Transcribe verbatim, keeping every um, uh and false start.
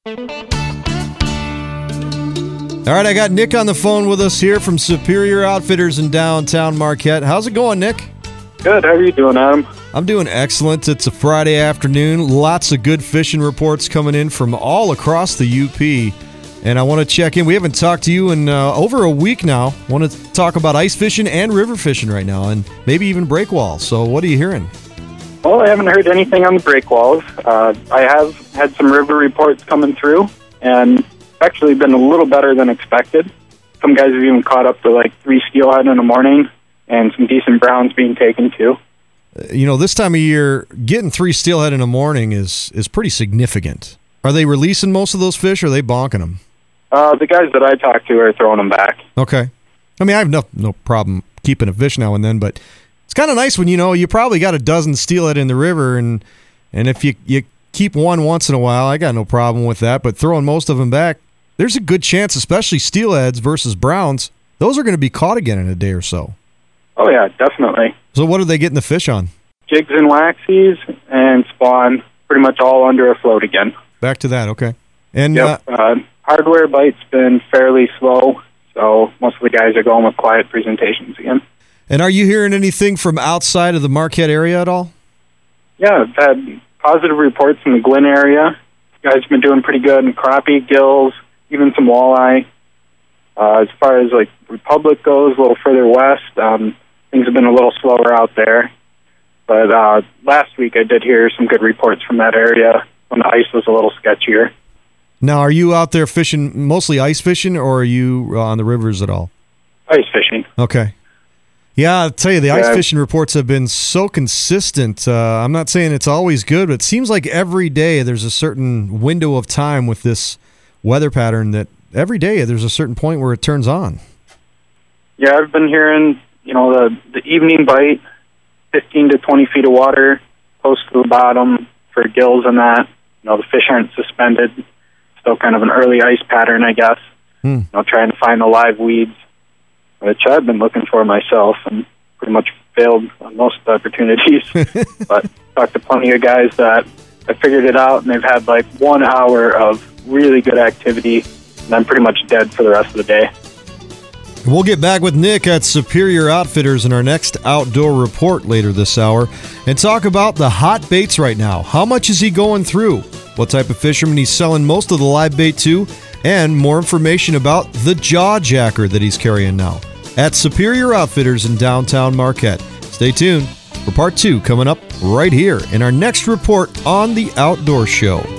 All right, I got Nick on the phone with us here from Superior Outfitters in downtown Marquette. How's it going, Nick? Good. How are you doing, Adam? I'm doing excellent. It's a Friday afternoon. Lots of good fishing reports coming in from all across the U P. And I want to check in. We haven't talked to you in uh, over a week now. Want to talk about ice fishing and river fishing right now, and maybe even breakwalls. So what are you hearing? Well, I haven't heard anything on the breakwalls. Uh, I have had some river reports coming through, and actually been a little better than expected. Some guys have even caught up to like three steelhead in the morning, and some decent browns being taken too. You know, this time of year, getting three steelhead in the morning is is pretty significant. Are they releasing most of those fish, or are they bonking them? Uh, the guys that I talked to are throwing them back. Okay. I mean, I have no no problem keeping a fish now and then, but it's kind of nice when, you know, you probably got a dozen steelhead in the river, and and if you, you keep one once in a while, I got no problem with that, but throwing most of them back, there's a good chance, especially steelheads versus browns, those are going to be caught again in a day or so. Oh, yeah, definitely. So what are they getting the fish on? Jigs and waxies and spawn, pretty much all under a float again. Back to that, okay. And yep. uh, uh, hardware bite's been fairly slow, so most of the guys are going with quiet presentations again. And are you hearing anything from outside of the Marquette area at all? Yeah, I've had positive reports in the Glen area. You guys have been doing pretty good in crappie, gills, even some walleye. Uh, as far as like Republic goes, a little further west, um, things have been a little slower out there. But uh, last week I did hear some good reports from that area when the ice was a little sketchier. Now, are you out there fishing, mostly ice fishing, or are you uh, on the rivers at all? Ice fishing. Okay. Yeah, I'll tell you, the yeah. ice fishing reports have been so consistent. Uh, I'm not saying it's always good, but it seems like every day there's a certain window of time with this weather pattern that every day there's a certain point where it turns on. Yeah, I've been hearing, you know, the, the evening bite, fifteen to twenty feet of water, close to the bottom for gills and that. You know, the fish aren't suspended. Still kind of an early ice pattern, I guess. Hmm. You know, trying to find the live weeds, which I've been looking for myself and pretty much failed on most opportunities. But talked to plenty of guys that have figured it out, and they've had like one hour of really good activity, and I'm pretty much dead for the rest of the day. We'll get back with Nick at Superior Outfitters in our next outdoor report later this hour and talk about the hot baits right now. How much is he going through? What type of fisherman he's selling most of the live bait to? And more information about the jaw jacker that he's carrying now at Superior Outfitters in downtown Marquette. Stay tuned for part two coming up right here in our next report on the Outdoor Show.